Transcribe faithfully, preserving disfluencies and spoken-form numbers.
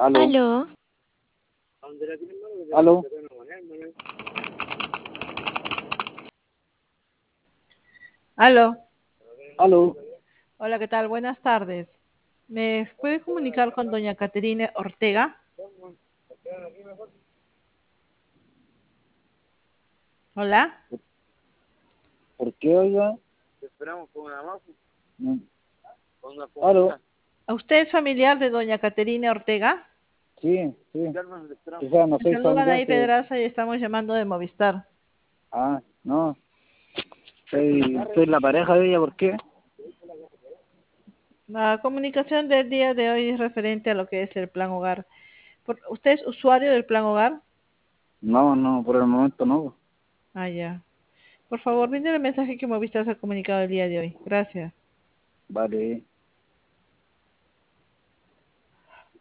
Aló, Aló, aló, Aló, aló. hola, ¿qué tal? Buenas tardes. ¿Me puede comunicar con doña Caterina Ortega? Hola, ¿Por qué, oiga? No. Aló, ¿a usted es familiar de doña Caterina Ortega? sí, sí. O sea, no Me soy saluda familiar, Anaí pero... Pedraza y estamos llamando de Movistar. Ah, no. Soy, soy la pareja de ella, ¿por qué? La comunicación del día de hoy es referente a lo que es el Plan Hogar. Por- ¿Usted es usuario del Plan Hogar? No, no, por el momento no. Ah, ya. Por favor, brinde el mensaje que Movistar se ha comunicado el día de hoy. Gracias. Vale.